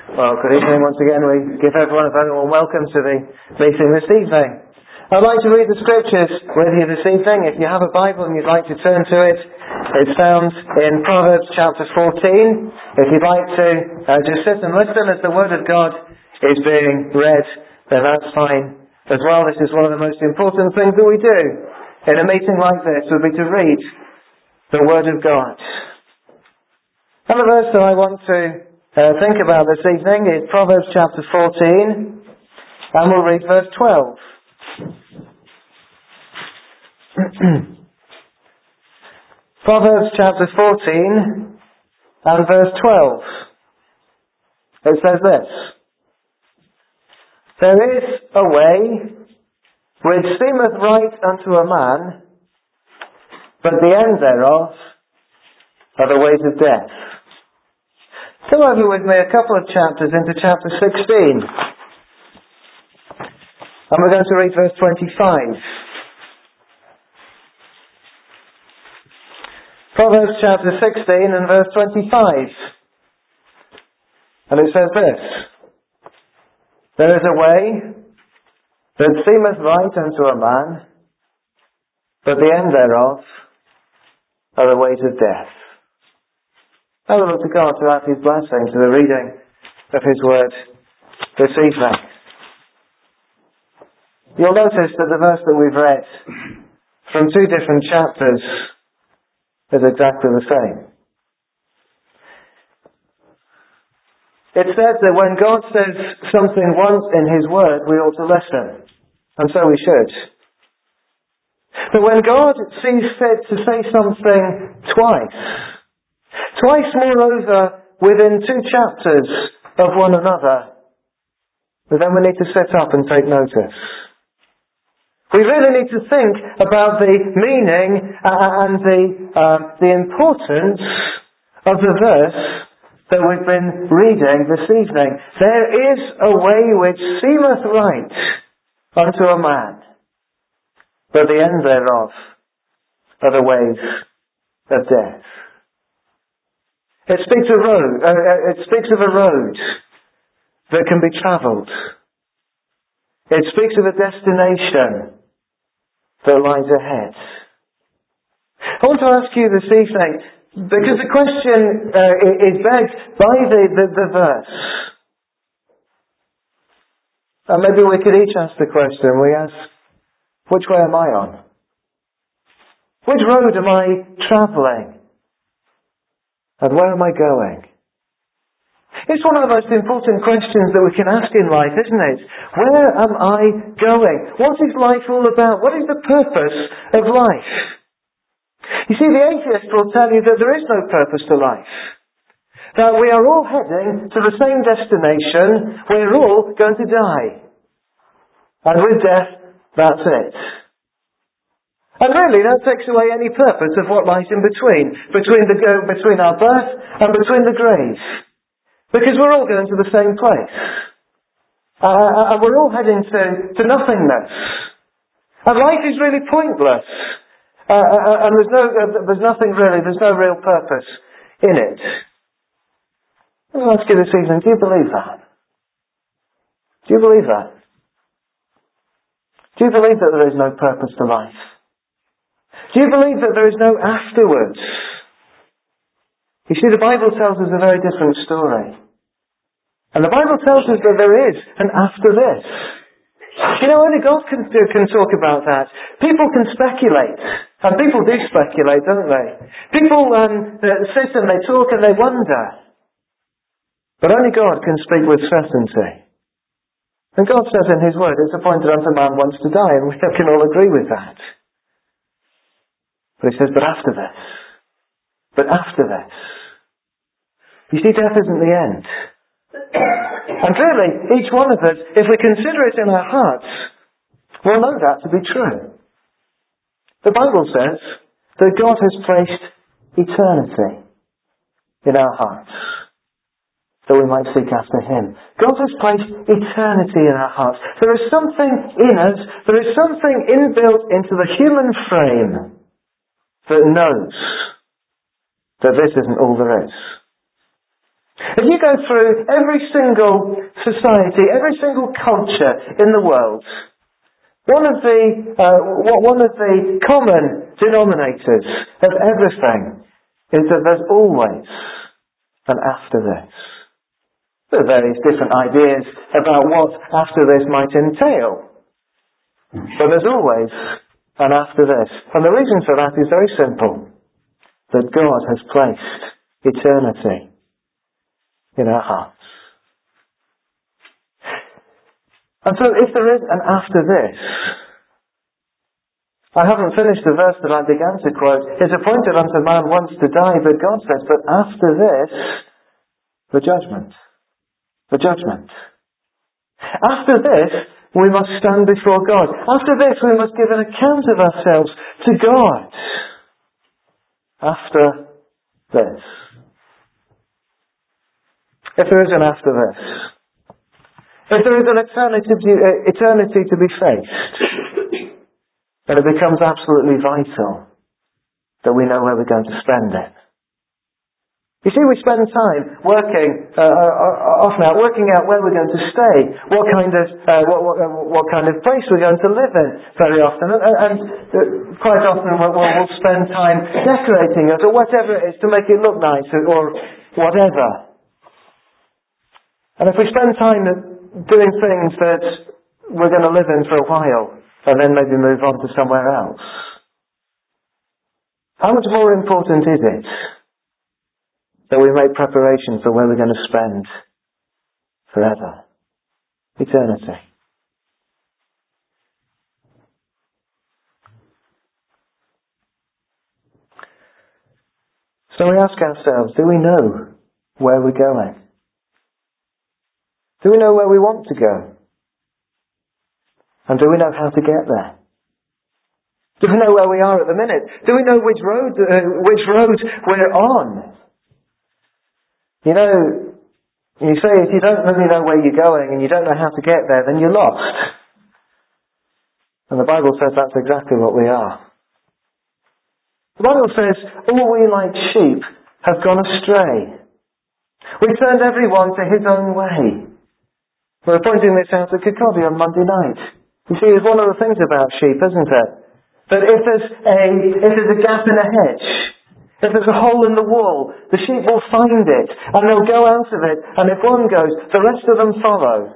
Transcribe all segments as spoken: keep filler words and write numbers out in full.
Well, good evening once again. We give everyone a very warm welcome to the meeting this evening. I'd like to read the scriptures with you this evening. If you have a Bible and you'd like to turn to it, it's found in Proverbs chapter fourteen. If you'd like to uh, just sit and listen as the Word of God is being read, then that's fine as well. This is one of the most important things that we do in a meeting like this, would be to read the Word of God. And the verse that I want to uh, think about this evening is Proverbs chapter fourteen, and we'll read verse twelve. Proverbs chapter fourteen and verse twelve. It says this: There is a way which seemeth right unto a man, but the end thereof are the ways of death. Come over with me a couple of chapters into chapter sixteen. And we're going to read verse twenty-five. Proverbs chapter sixteen and verse twenty-five. And it says this: There is a way that seemeth right unto a man, but the end thereof are the ways of death. I will look to God to add His blessing to the reading of His Word this evening. You'll notice that the verse that we've read from two different chapters is exactly the same. It says that when God says something once in His Word, we ought to listen. And so we should. But when God sees fit to say something twice, twice moreover within two chapters of one another, then we need to sit up and take notice. We really need to think about the meaning and the uh, the importance of the verse that we've been reading this evening. There is a way which seemeth right unto a man, but the end thereof are the ways of death. It speaks of road. Uh, it speaks of a road that can be travelled. It speaks of a destination that lies ahead. I want to ask you this evening, because the question uh, is begged by the, the, the verse. And maybe we could each ask the question. We ask, which way am I on? Which road am I travelling? And where am I going? It's one of the most important questions that we can ask in life, isn't it? Where am I going? What is life all about? What is the purpose of life? You see, the atheist will tell you that there is no purpose to life. That we are all heading to the same destination. We're all going to die. And with death, that's it. And really, that takes away any purpose of what lies in between. Between, the, between our birth and between the grave. Because we're all going to the same place. Uh, and we're all heading to, to nothingness. And life is really pointless. Uh, and there's no, uh, there's nothing really, there's no real purpose in it. Let me ask you this evening, do you believe that? Do you believe that? Do you believe that there is no purpose to life? Do you believe that there is no afterwards? You see, the Bible tells us a very different story. And the Bible tells us that there is an after this. You know, only God can, can talk about that. People can speculate. And people do speculate, don't they? People um, sit and they talk and they wonder. But only God can speak with certainty. And God says in His Word, it's appointed unto man once to die, and we can all agree with that. But He says, but after this. But after this. You see, death isn't the end. And really, each one of us, if we consider it in our hearts, will know that to be true. The Bible says that God has placed eternity in our hearts, that we might seek after Him. God has placed eternity in our hearts. There is something in us, there is something inbuilt into the human frame that knows that this isn't all there is. If you go through every single society, every single culture in the world, one of the uh, one of the common denominators of everything is that there's always an after this. There are various different ideas about what after this might entail, but there's always an after this. And the reason for that is very simple: that God has placed eternity in our hearts. And so if there is an after this, I haven't finished the verse that I began to quote. It's appointed unto man once to die, but God says, but after this, the judgment. The judgment. After this, we must stand before God. After this, we must give an account of ourselves to God. After this. If there is an after this, if there is an eternity to, uh, eternity to be faced, then it becomes absolutely vital that we know where we're going to spend it. You see, we spend time working, uh, uh, often out, working out where we're going to stay, what kind of, uh, what, what, uh, what kind of place we're going to live in very often. And, and uh, quite often we'll, we'll spend time decorating it or whatever it is to make it look nice or whatever. And if we spend time doing things that we're going to live in for a while and then maybe move on to somewhere else, how much more important is it that we make preparation for where we're going to spend forever, eternity? So we ask ourselves, do we know where we're going? Do we know where we want to go? And do we know how to get there? Do we know where we are at the minute? Do we know which road, uh, which road we're on? You know, you say if you don't really know where you're going and you don't know how to get there, then you're lost. And the Bible says that's exactly what we are. The Bible says, all we like sheep have gone astray. We turned everyone to his own way. We were pointing this out at Kirkcaldy on Monday night. You see, it's one of the things about sheep, isn't it? That if there's a, if there's a gap in a hedge, if there's a hole in the wall, the sheep will find it, and they'll go out of it, and if one goes, the rest of them follow.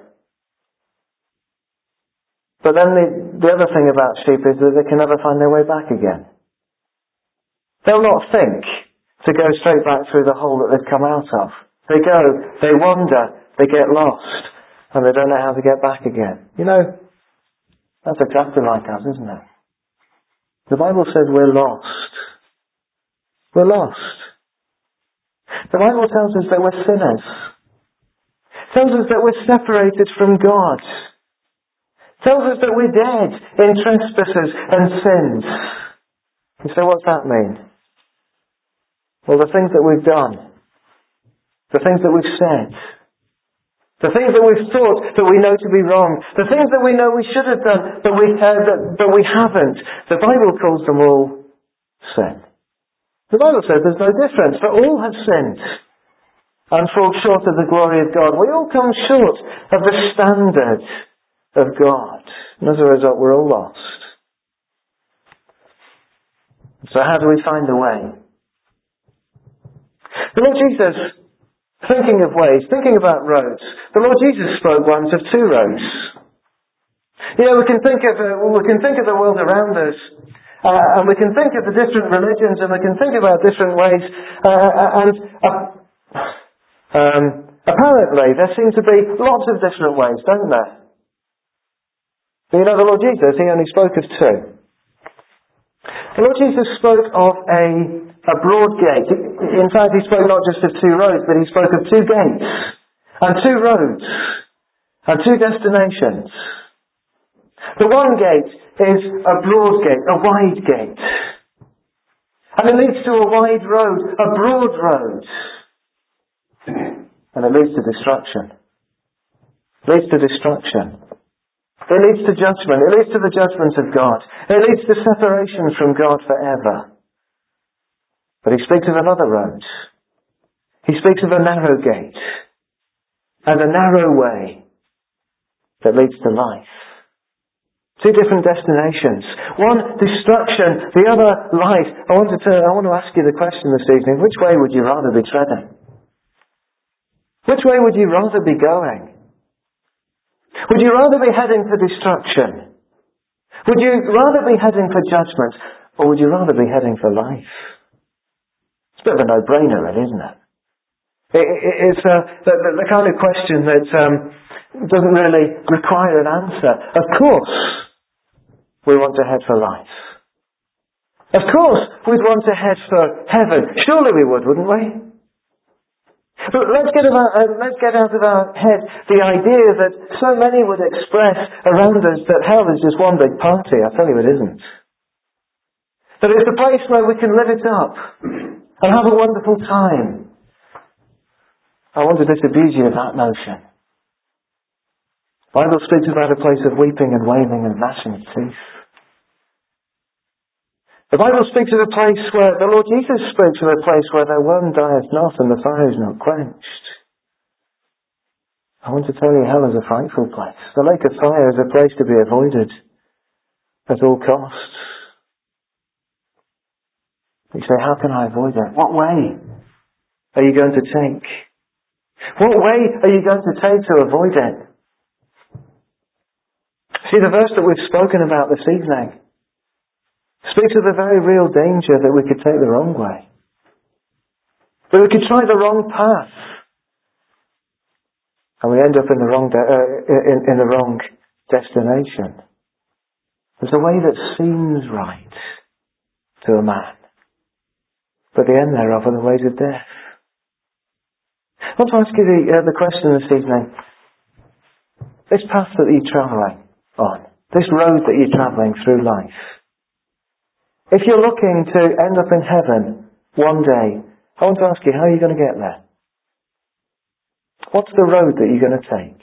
But then the, the other thing about sheep is that they can never find their way back again. They'll not think to go straight back through the hole that they've come out of. They go, they wander, they get lost, and they don't know how to get back again. You know, that's exactly like us, isn't it? The Bible says we're lost. We're lost. The Bible tells us that we're sinners. It tells us that we're separated from God. It tells us that we're dead in trespasses and sins. You say, what's that mean? Well, the things that we've done, the things that we've said, the things that we've thought that we know to be wrong, the things that we know we should have done but we, uh, that, but we haven't, the Bible calls them all sin. The Bible says there's no difference, for all have sinned and fall short of the glory of God. We all come short of the standard of God. And as a result, we're all lost. So how do we find the way? The Lord Jesus, thinking of ways, thinking about roads, the Lord Jesus spoke once of two roads. You know, we can think of uh, we can think of the world around us, uh, and we can think of the different religions, and we can think about different ways, uh, and uh, um, apparently there seem to be lots of different ways, don't there? But you know, the Lord Jesus, he only spoke of two. The Lord Jesus spoke of a, a broad gate. In fact, he spoke not just of two roads, but he spoke of two gates, and two roads, and two destinations. The one gate is a broad gate, a wide gate. And it leads to a wide road, a broad road. And it leads to destruction. It leads to destruction. It leads to judgment. It leads to the judgment of God. It leads to separation from God forever. But he speaks of another road. He speaks of a narrow gate and a narrow way that leads to life. Two different destinations. One, destruction. The other, life. I want to turn, I want to ask you the question this evening. Which way would you rather be treading? Which way would you rather be going? Would you rather be heading for destruction? Would you rather be heading for judgment? Or would you rather be heading for life? It's a bit of a no-brainer, really, isn't it? it, it it's uh, the, the, the kind of question that um, doesn't really require an answer. Of course, we want to head for life. Of course, we'd want to head for heaven. Surely we would, wouldn't we? But let's get, about, uh, let's get out of our head the idea that so many would express around us that hell is just one big party. I tell you it isn't. That it's a place where we can live it up and have a wonderful time. I want to disabuse you of that notion. The Bible speaks about a place of weeping and wailing and gnashing of teeth. The Bible speaks of a place where, the Lord Jesus speaks of a place where the worm dieth not and the fire is not quenched. I want to tell you, hell is a frightful place. The lake of fire is a place to be avoided at all costs. You say, how can I avoid it? What way are you going to take? What way are you going to take to avoid it? See, the verse that we've spoken about this evening speaks of the very real danger that we could take the wrong way. That we could try the wrong path. And we end up in the wrong, de- uh, in, in the wrong destination. There's a way that seems right to a man, but the end thereof are the ways of death. I want to ask you the, uh, the question this evening. This path that you're travelling on, this road that you're travelling through life, if you're looking to end up in heaven one day, I want to ask you, how are you going to get there? What's the road that you're going to take?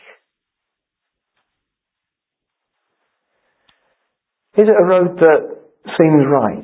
Is it a road that seems right?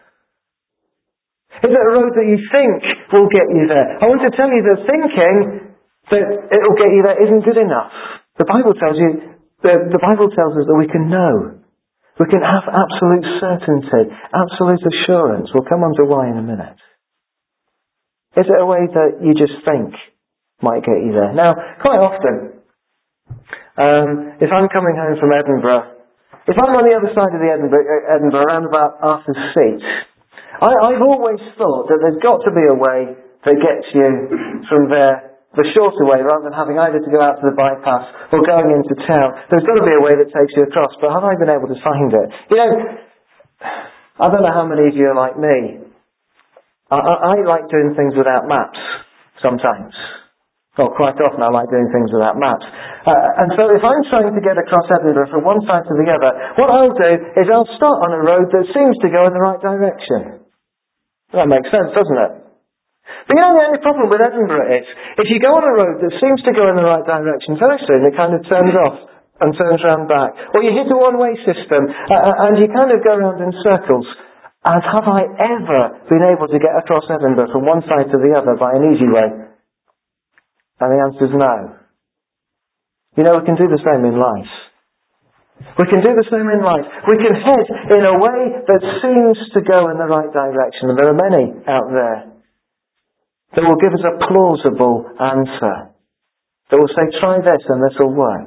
Is it a road that you think will get you there? I want to tell you that thinking that it will get you there isn't good enough. The Bible tells you, the, the Bible tells us that we can know. We can have absolute certainty, absolute assurance. We'll come on to why in a minute. Is it a way that you just think might get you there? Now, quite often, um, if I'm coming home from Edinburgh, if I'm on the other side of the Edinburgh, Edinburgh around about Arthur's Seat, I, I've always thought that there's got to be a way that gets you from there the shorter way, rather than having either to go out to the bypass or going into town. There's got to be a way that takes you across, but have I been able to find it? You know, I don't know how many of you are like me. I, I, I like doing things without maps, sometimes. Well, quite often I like doing things without maps. Uh, and so if I'm trying to get across Edinburgh from one side to the other, what I'll do is I'll start on a road that seems to go in the right direction. That makes sense, doesn't it? But you know, the only problem with Edinburgh is, if you go on a road that seems to go in the right direction, very soon it kind of turns off and turns round back. Or you hit a one-way system, uh, and you kind of go around in circles. And have I ever been able to get across Edinburgh from one side to the other by an easy way? And the answer is no. You know, we can do the same in life. We can do the same in life. We can head in a way that seems to go in the right direction. And there are many out there that will give us a plausible answer. That will say, try this and this will work.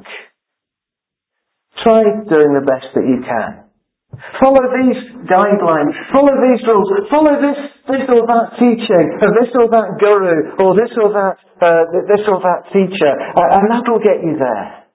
Try doing the best that you can. Follow these guidelines. Follow these rules. Follow this, this or that teaching, or this or that guru, or this or that, uh, this or that teacher, uh, and that will get you there.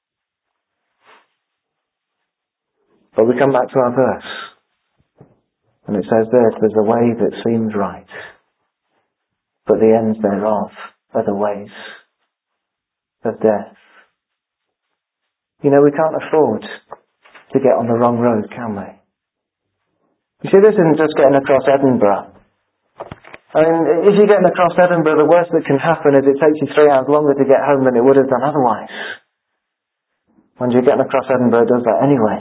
But we come back to our verse, and it says there, there's a way that seems right, but the ends thereof are the ways of death. You know, we can't afford to get on the wrong road, can we? You see, this isn't just getting across Edinburgh. I mean, if you're getting across Edinburgh, the worst that can happen is it takes you three hours longer to get home than it would have done otherwise. When you're getting across Edinburgh, it does that anyway.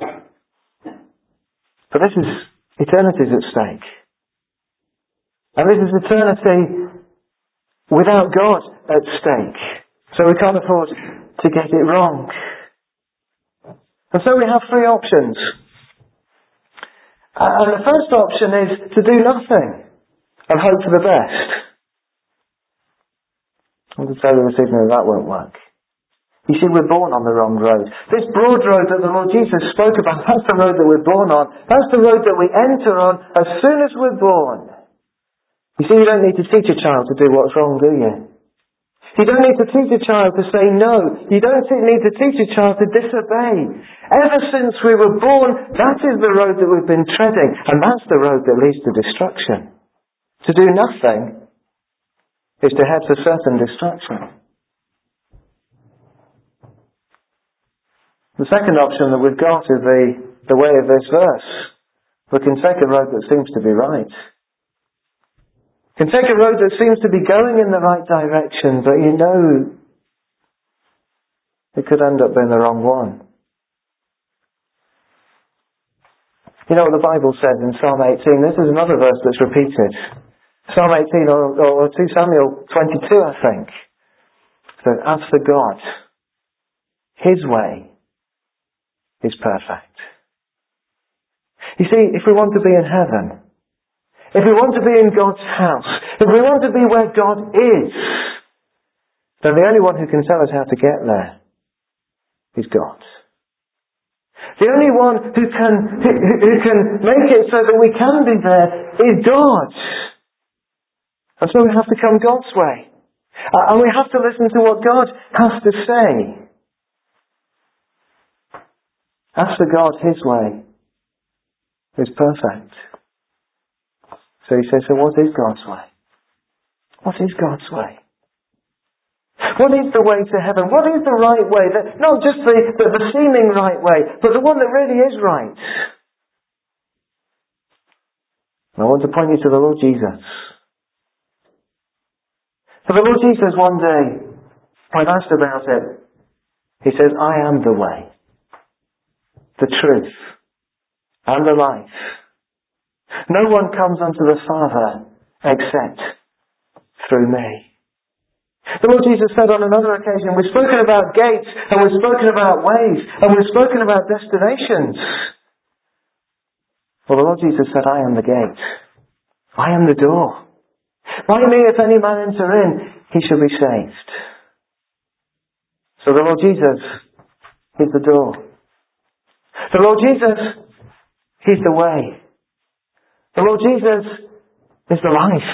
But this is, eternity's at stake. And this is eternity without God at stake. So we can't afford to get it wrong. And so we have three options. And the first option is to do nothing and hope for the best. I want to tell you this evening that won't work. You see, we're born on the wrong road. This broad road that the Lord Jesus spoke about, that's the road that we're born on. That's the road that we enter on as soon as we're born. You see, you don't need to teach a child to do what's wrong, do you? You don't need to teach a child to say no. You don't need to teach a child to disobey. Ever since we were born, that is the road that we've been treading. And that's the road that leads to destruction. To do nothing is to head for certain destruction. The second option that we've got is the, the way of this verse. We can take a road that seems to be right. We can take a road that seems to be going in the right direction, but you know it could end up being the wrong one. You know what the Bible says in Psalm eighteen? This is another verse that's repeated. Psalm eighteen or, or two Samuel twenty-two, I think. So, as for God, His way is perfect. You see, if we want to be in heaven, if we want to be in God's house, if we want to be where God is, then the only one who can tell us how to get there is God. The only one who can, who, who can make it so that we can be there is God. And so we have to come God's way. Uh, and we have to listen to what God has to say. As for God, His way is perfect. So he says, so what is God's way? What is God's way? What is the way to heaven? What is the right way? The, not just the, the, the seeming right way, but the one that really is right. And I want to point you to the Lord Jesus. For the Lord Jesus one day, when asked about it, He says, I am the way, the truth, and the life. No one comes unto the Father except through me. The Lord Jesus said on another occasion, we've spoken about gates, and we've spoken about ways, and we've spoken about destinations. Well, the Lord Jesus said, I am the gate. I am the door. By me, if any man enter in, he shall be saved. So the Lord Jesus is the door. The Lord Jesus, He's the way. The Lord Jesus is the life.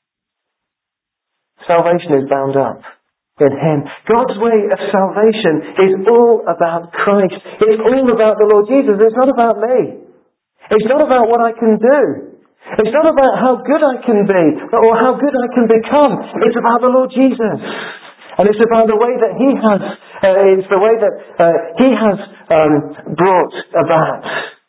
Salvation is bound up in Him. God's way of salvation is all about Christ. It's all about the Lord Jesus. It's not about me. It's not about what I can do. It's not about how good I can be or how good I can become. It's about the Lord Jesus. And it's about the way that He has, uh, it's the way that uh, He has um, brought about.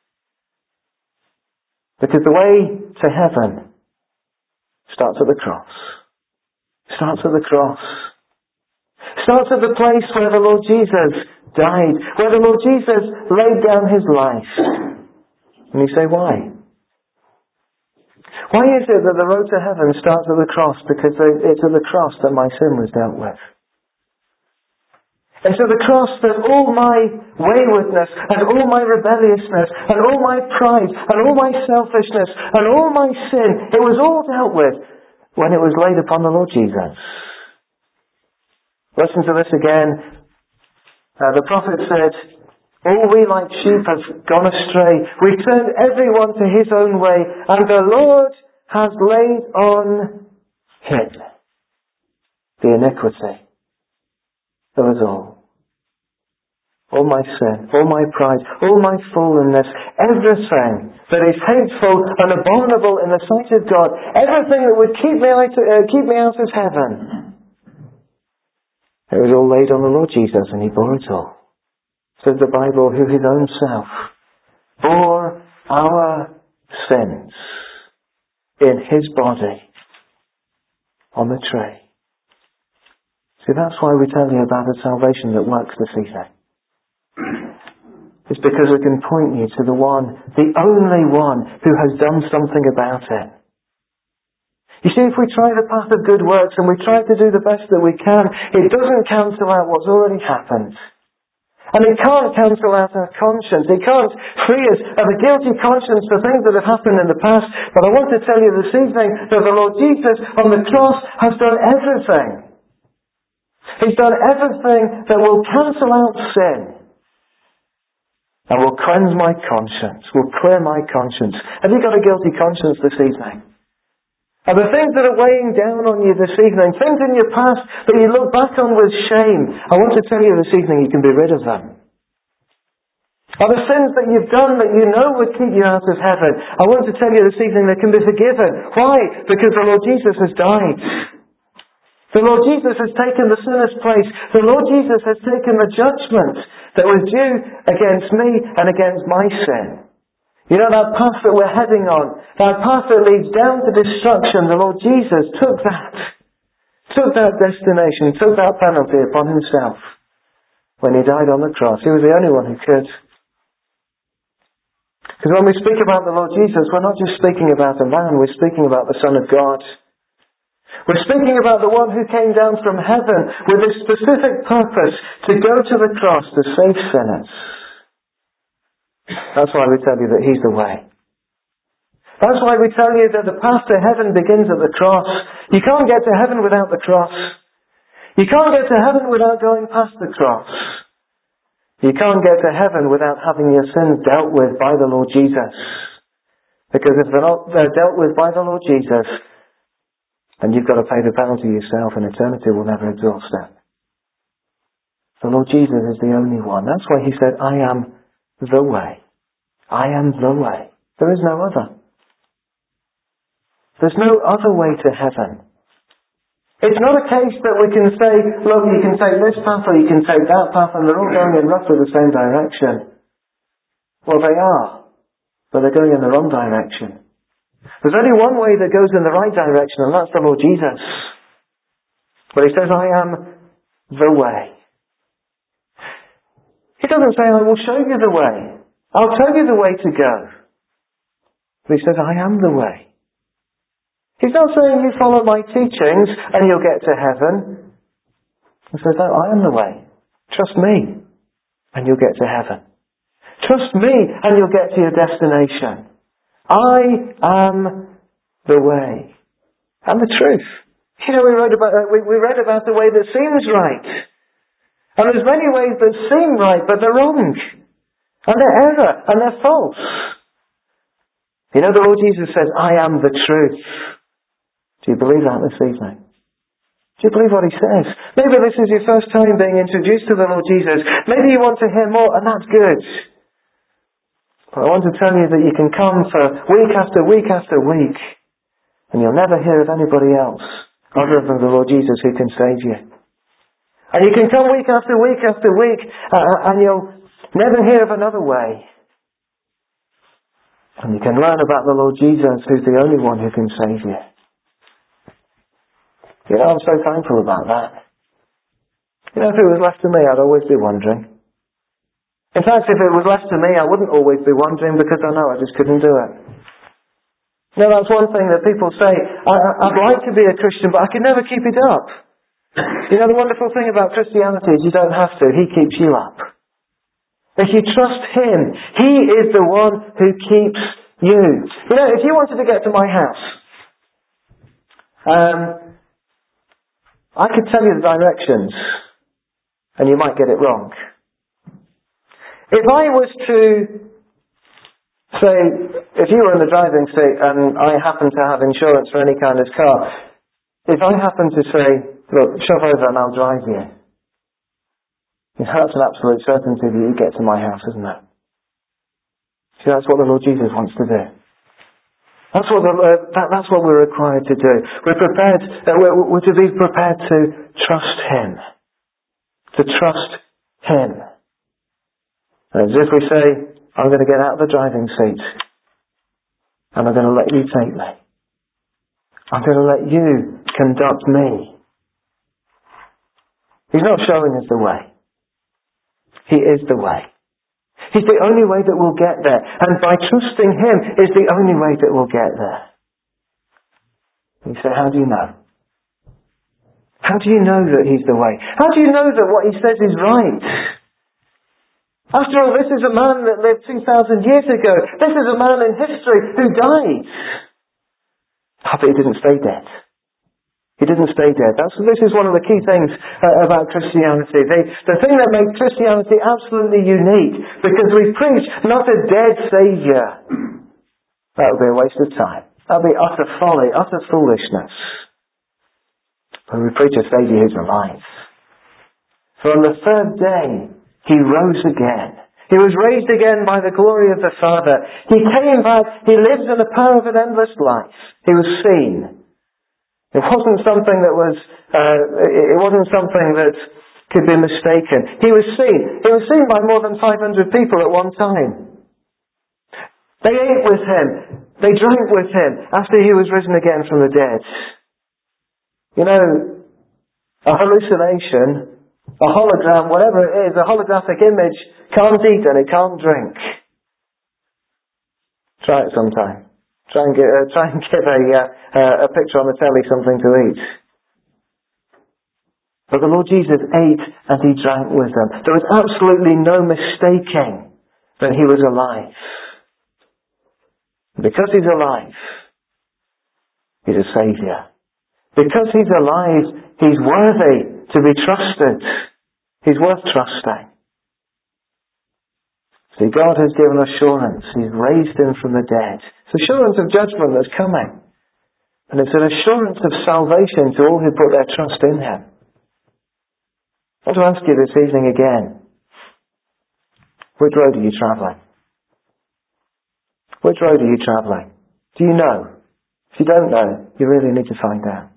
Because the way to heaven starts at the cross. Starts at the cross. Starts at the place where the Lord Jesus died. Where the Lord Jesus laid down His life. And you say, why? Why is it that the road to heaven starts at the cross? Because it's at the cross that my sin was dealt with. It's at the cross that all my waywardness and all my rebelliousness and all my pride and all my selfishness and all my sin, it was all dealt with when it was laid upon the Lord Jesus. Listen to this again. Uh, the prophet said, all we like sheep have gone astray. We've turned everyone to his own way, and the Lord has laid on Him the iniquity of us all. All my sin, all my pride, all my fallenness, everything that is hateful and abominable in the sight of God, everything that would keep me out, uh, keep me out of heaven, it was all laid on the Lord Jesus, and He bore it all. Says the Bible, who His own self bore our sins in His body on the tree. See, that's why we tell you about a salvation that works this evening. It's because we can point you to the one, the only one, who has done something about it. You see, if we try the path of good works and we try to do the best that we can, it doesn't cancel out what's already happened. And it can't cancel out our conscience. It can't free us of a guilty conscience for things that have happened in the past. But I want to tell you this evening that the Lord Jesus on the cross has done everything. He's done everything that will cancel out sin. And will cleanse my conscience. Will clear my conscience. Have you got a guilty conscience this evening? Are the things that are weighing down on you this evening, things in your past that you look back on with shame, I want to tell you this evening you can be rid of them. Are the sins that you've done that you know would keep you out of heaven, I want to tell you this evening they can be forgiven. Why? Because the Lord Jesus has died. The Lord Jesus has taken the sinner's place. The Lord Jesus has taken the judgment that was due against me and against my sin. You know, that path that we're heading on, that path that leads down to destruction, the Lord Jesus took that, took that destination, took that penalty upon himself when he died on the cross. He was the only one who could. Because when we speak about the Lord Jesus, we're not just speaking about a man, we're speaking about the Son of God. We're speaking about the one who came down from heaven with a specific purpose to go to the cross to save sinners. That's why we tell you that he's the way. That's why we tell you that the path to heaven begins at the cross. You can't get to heaven without the cross. You can't get to heaven without going past the cross. You can't get to heaven without having your sins dealt with by the Lord Jesus. Because if they're not they're dealt with by the Lord Jesus, then you've got to pay the penalty yourself, and eternity will never exhaust that. The Lord Jesus is the only one. That's why he said, I am the way. I am the way. There is no other. There's no other way to heaven. It's not a case that we can say, look, you can take this path or you can take that path and they're all going in roughly the same direction. Well, they are. But they're going in the wrong direction. There's only one way that goes in the right direction, and that's the Lord Jesus. But he says, I am the way. He doesn't say, I will show you the way. I'll tell you the way to go. But he says, I am the way. He's not saying you follow my teachings and you'll get to heaven. He says, no, I am the way. Trust me and you'll get to heaven. Trust me and you'll get to your destination. I am the way and the truth. You know, we read about, we, we read about the way that seems right. And there's many ways that seem right, but they're wrong. And they're error, and they're false. You know, the Lord Jesus says, I am the truth. Do you believe that this evening? Do you believe what he says? Maybe this is your first time being introduced to the Lord Jesus. Maybe you want to hear more, and that's good. But I want to tell you that you can come for week after week after week, and you'll never hear of anybody else other than the Lord Jesus who can save you. And you can come week after week after week, uh, and you'll never hear of another way. And you can learn about the Lord Jesus, who's the only one who can save you. You know, I'm so thankful about that. You know, if it was left to me, I'd always be wondering. In fact, if it was left to me, I wouldn't always be wondering, because I know I just couldn't do it. You know, that's one thing that people say, I, I'd like to be a Christian, but I can never keep it up. You know, the wonderful thing about Christianity is you don't have to. He keeps you up. If you trust him, he is the one who keeps you. You know, if you wanted to get to my house, um, I could tell you the directions, and you might get it wrong. If I was to say, if you were in the driving seat and I happen to have insurance for any kind of car, if I happen to say, look, shove over and I'll drive you, you know, that's an absolute certainty that you get to my house, isn't it? See, that's what the Lord Jesus wants to do. That's what, the, uh, that, that's what we're required to do. We're prepared, uh, we're, we're to be prepared to trust him. To trust him. As if we say, I'm going to get out of the driving seat and I'm going to let you take me. I'm going to let you conduct me. He's not showing us the way. He is the way. He's the only way that we'll get there. And by trusting him is the only way that we'll get there. You say, how do you know? How do you know that he's the way? How do you know that what he says is right? After all, this is a man that lived two thousand years ago. This is a man in history who died. Oh, but he didn't stay dead. He didn't stay dead. That's, this is one of the key things uh, about Christianity. The, the thing that makes Christianity absolutely unique, because we preach not a dead Saviour. That would be a waste of time. That would be utter folly, utter foolishness. But we preach a Saviour who's alive. For on the third day, he rose again. He was raised again by the glory of the Father. He came back. He lives in the power of an endless life. He was seen. It wasn't something that was, uh, it wasn't something that could be mistaken. He was seen. He was seen by more than five hundred people at one time. They ate with him. They drank with him after he was risen again from the dead. You know, a hallucination, a hologram, whatever it is, a holographic image can't eat and it can't drink. Try it sometime. Try and get, uh, try and get a, uh, a picture on the telly, something to eat. But the Lord Jesus ate and he drank with them. There was absolutely no mistaking that he was alive. Because he's alive, he's a Saviour. Because he's alive, he's worthy to be trusted. He's worth trusting. See, God has given assurance. He's raised him from the dead. It's assurance of judgment that's coming. And it's an assurance of salvation to all who put their trust in him. I want to ask you this evening again. Which road are you travelling? Which road are you travelling? Do you know? If you don't know, you really need to find out.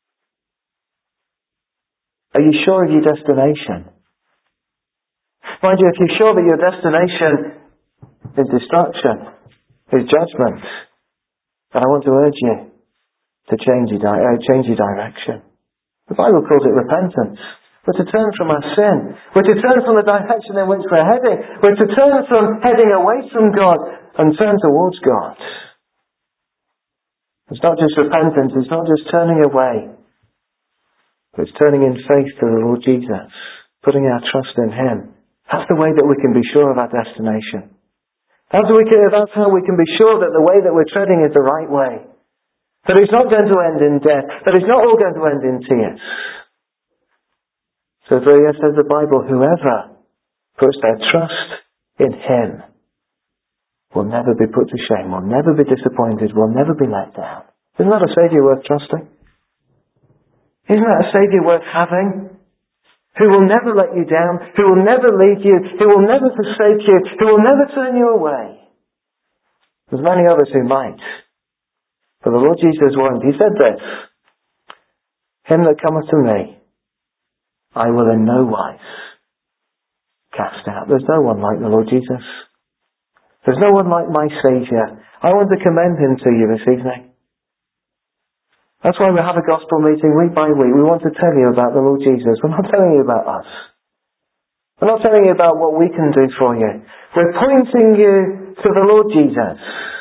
Are you sure of your destination? Mind you, if you're sure that your destination is destruction, is judgment, then I want to urge you to change your, di- uh, change your direction. The Bible calls it repentance. We're to turn from our sin. We're to turn from the direction in which we're heading. We're to turn from heading away from God and turn towards God. It's not just repentance, it's not just turning away. It's turning in faith to the Lord Jesus, putting our trust in him. That's the way that we can be sure of our destination. That's, we can, that's how we can be sure that the way that we're treading is the right way. That it's not going to end in death. That it's not all going to end in tears. So there says the Bible, whoever puts their trust in him will never be put to shame, will never be disappointed, will never be let down. Isn't that a Saviour worth trusting? Isn't that a Saviour worth having? Who will never let you down, who will never leave you, who will never forsake you, who will never turn you away. There's many others who might, but the Lord Jesus won't. He said this, him that cometh to me, I will in no wise cast out. There's no one like the Lord Jesus. There's no one like my Saviour. I want to commend him to you this evening. That's why we have a gospel meeting week by week. We want to tell you about the Lord Jesus. We're not telling you about us. We're not telling you about what we can do for you. We're pointing you to the Lord Jesus.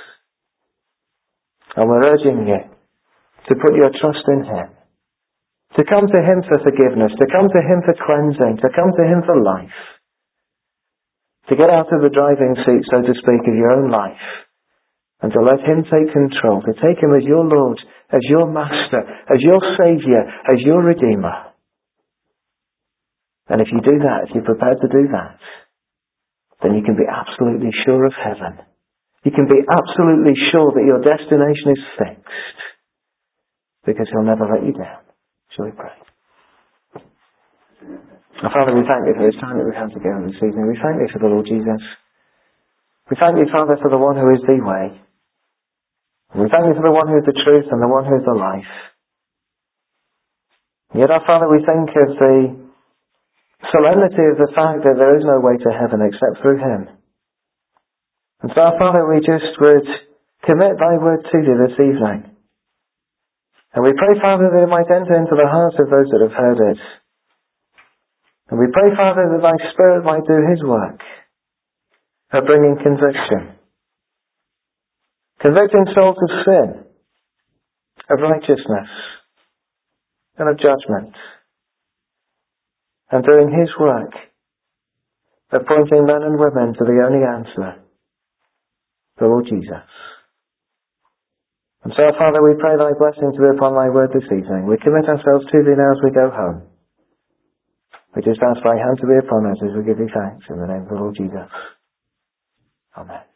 And we're urging you to put your trust in him. To come to him for forgiveness. To come to him for cleansing. To come to him for life. To get out of the driving seat, so to speak, of your own life. And to let him take control. To take him as your Lord, as your Master, as your Saviour, as your Redeemer. And if you do that, if you're prepared to do that, then you can be absolutely sure of heaven. You can be absolutely sure that your destination is fixed. Because he'll never let you down. Shall we pray? Our Father, we thank you for this time that we have together this evening. We thank you for the Lord Jesus. We thank you, Father, for the one who is the way. We thank you for the one who is the truth and the one who is the life. Yet, our Father, we think of the solemnity of the fact that there is no way to heaven except through him. And so, our Father, we just would commit thy word to thee this evening. And we pray, Father, that it might enter into the hearts of those that have heard it. And we pray, Father, that thy Spirit might do his work of bringing conviction. Convicting souls of sin. of righteousness, and of judgment, and doing his work of pointing men and women to the only answer, the Lord Jesus. And so, Father, we pray thy blessing to be upon thy word this evening. We commit ourselves to thee now as we go home. We just ask thy hand to be upon us as we give thee thanks in the name of the Lord Jesus. Amen.